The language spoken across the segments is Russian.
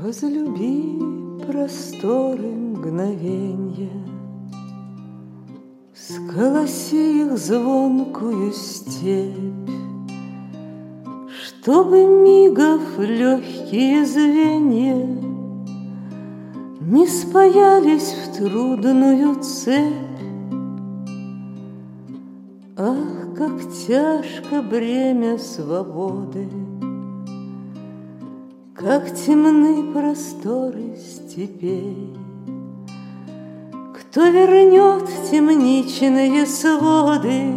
Возлюби просторы мгновенья, сколоси их звонкую степь, чтобы мигов легкие звенья не спаялись в трудную цепь. Ах, как тяжко бремя свободы, как темны просторы степей. Кто вернет темничные своды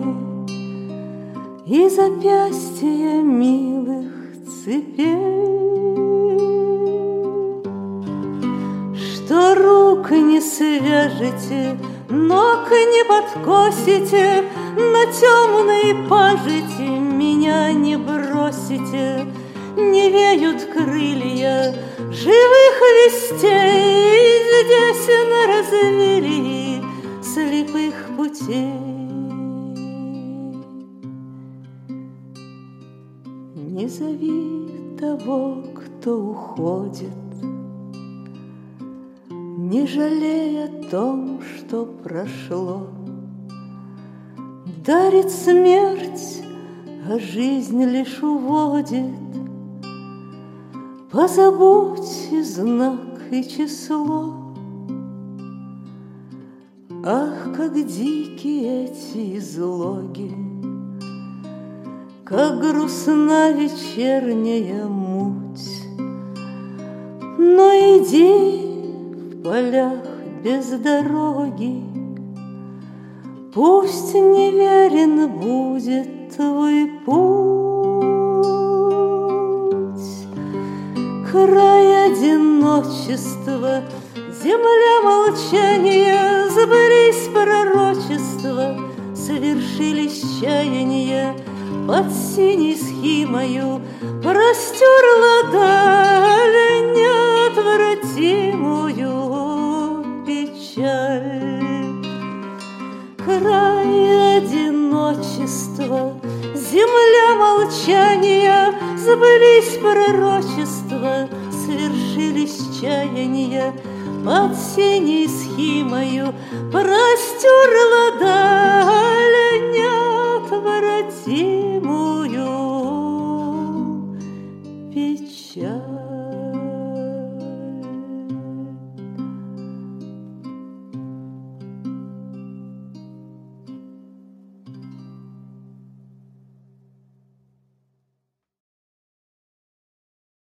и запястья милых цепей? Что рук не свяжете, ног не подкосите, на темной пажити меня не бросите. Не веют крылья живых вестей здесь на развилии слепых путей. Не зови того, кто уходит, не жалей о том, что прошло. Дарит смерть, а жизнь лишь уводит. Позабудь и знак, и число. Ах, как дикие эти излоги, как грустна вечерняя муть. Но иди в полях без дороги, пусть неверен будет твой путь. Край одиночества, земля молчания, сбылись пророчества, совершились чаяния. Под синей схимою простерла даль неотвратимую печаль. Край одиночества, земля молчания, сбылись пророчества, свершились чаяния. Под синей схимою простерла даль